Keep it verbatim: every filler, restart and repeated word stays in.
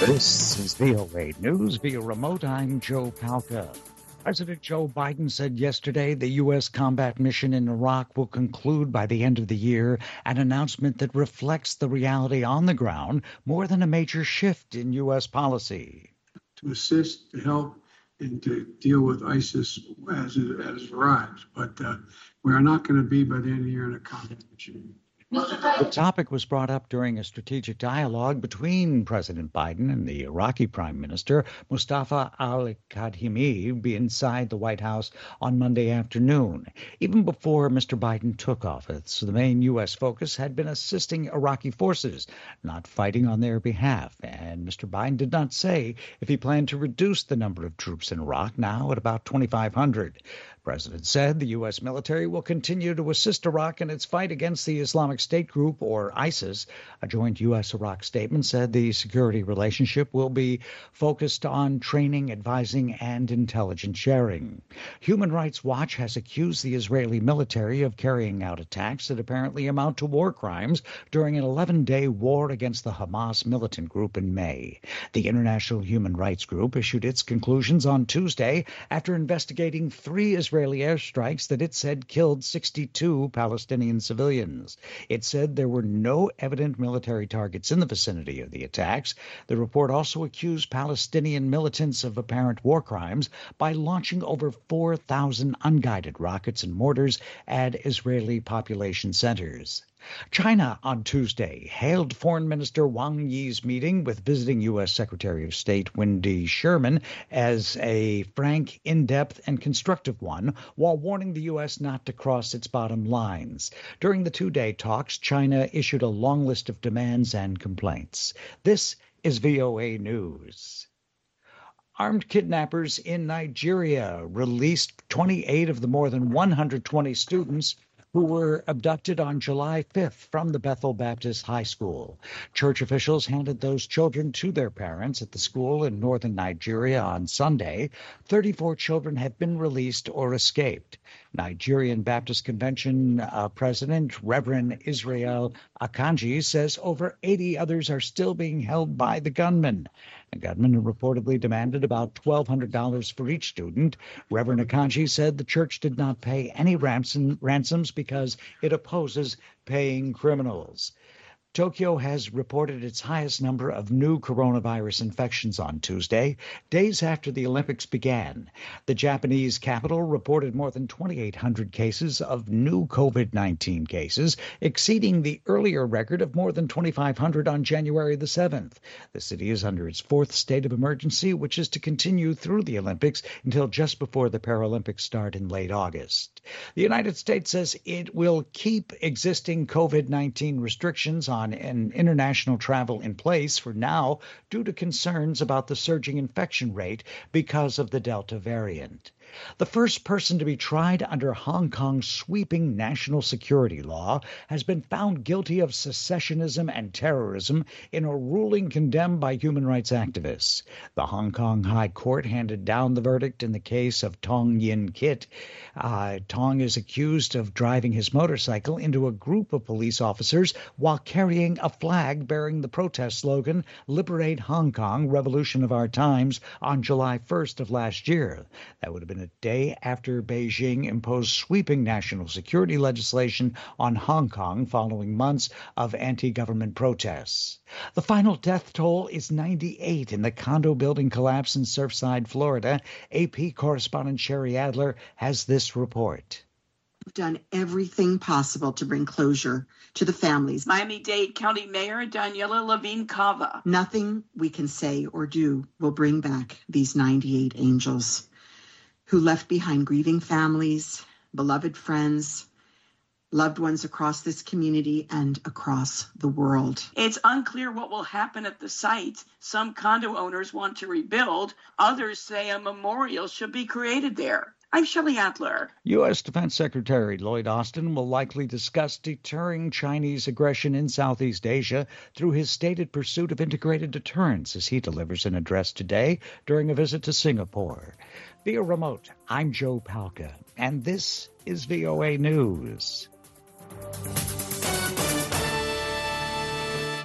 This is V O A News via remote. I'm Joe Palca. President Joe Biden said yesterday the U S combat mission in Iraq will conclude by the end of the year, an announcement that reflects the reality on the ground more than a major shift in U S policy. To assist, to help, and to deal with ISIS as it, as it arrives. But uh, we are not going to be by the end of the year in a combat mission. The topic was brought up during a strategic dialogue between President Biden and the Iraqi Prime Minister Mustafa al-Kadhimi inside the White House on Monday afternoon. Even before Mister Biden took office, the main U S focus had been assisting Iraqi forces, not fighting on their behalf. And Mister Biden did not say if he planned to reduce the number of troops in Iraq, now at about twenty-five hundred. The president said the U S military will continue to assist Iraq in its fight against the Islamic State Group, or ISIS. A joint U S Iraq statement said the security relationship will be focused on training, advising, and intelligence sharing. Human Rights Watch has accused the Israeli military of carrying out attacks that apparently amount to war crimes during an eleven-day war against the Hamas militant group in May. The International Human Rights Group issued its conclusions on Tuesday after investigating three Israeli airstrikes that it said killed sixty-two Palestinian civilians. It said there were no evident military targets in the vicinity of the attacks. The report also accused Palestinian militants of apparent war crimes by launching over four thousand unguided rockets and mortars at Israeli population centers. China on Tuesday hailed Foreign Minister Wang Yi's meeting with visiting U S Secretary of State Wendy Sherman as a frank, in-depth, and constructive one, while warning the U S not to cross its bottom lines. During the two-day talks, China issued a long list of demands and complaints. This is V O A News. Armed kidnappers in Nigeria released twenty-eight of the more than one hundred twenty students who were abducted on July fifth from the Bethel Baptist High School. Church officials handed those children to their parents at the school in northern Nigeria on Sunday. thirty-four children have been released or escaped. Nigerian Baptist Convention uh, President Reverend Israel Akanji says over eighty others are still being held by the gunmen. The gunmen reportedly demanded about twelve hundred dollars for each student. Reverend Akanji said the church did not pay any ransom, ransoms because it opposes paying criminals. Tokyo has reported its highest number of new coronavirus infections on Tuesday, days after the Olympics began. The Japanese capital reported more than twenty-eight hundred cases of new COVID nineteen cases, exceeding the earlier record of more than twenty-five hundred on January the seventh. The city is under its fourth state of emergency, which is to continue through the Olympics until just before the Paralympics start in late August. The United States says it will keep existing COVID nineteen restrictions on and international travel in place for now due to concerns about the surging infection rate because of the Delta variant. The first person to be tried under Hong Kong's sweeping national security law has been found guilty of secessionism and terrorism in a ruling condemned by human rights activists. The Hong Kong High Court handed down the verdict in the case of Tong Yin Kit. Uh, Tong is accused of driving his motorcycle into a group of police officers while carrying a flag bearing the protest slogan, "Liberate Hong Kong, Revolution of Our Times," on July first of last year. That would have been a day after Beijing imposed sweeping national security legislation on Hong Kong following months of anti-government protests. The final death toll is ninety-eight in the condo building collapse in Surfside, Florida. A P correspondent Sherry Adler has this report. We've done everything possible to bring closure to the families. Miami-Dade County Mayor Daniela Levine Cava. Nothing we can say or do will bring back these ninety-eight angels who left behind grieving families, beloved friends, loved ones across this community and across the world. It's unclear what will happen at the site. Some condo owners want to rebuild. Others say a memorial should be created there. I'm Shelley Adler. U S. Defense Secretary Lloyd Austin will likely discuss deterring Chinese aggression in Southeast Asia through his stated pursuit of integrated deterrence as he delivers an address today during a visit to Singapore. Via remote, I'm Joe Palca, and this is V O A News.